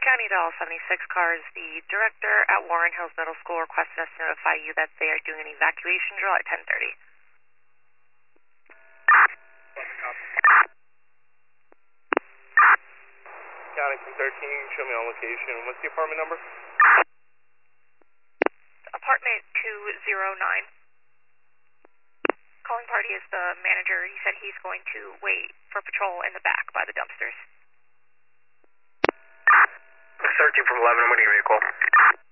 County Dial 76 cars. The director at Warren Hills Middle School requested us to notify you that they are doing an evacuation drill at 10:30. County 13, show me on location. What's the apartment number? Apartment 209. Calling party is the manager. He said he's going to wait for patrol in the back by the dumpsters. 13 from 11, I'm going to give you a call.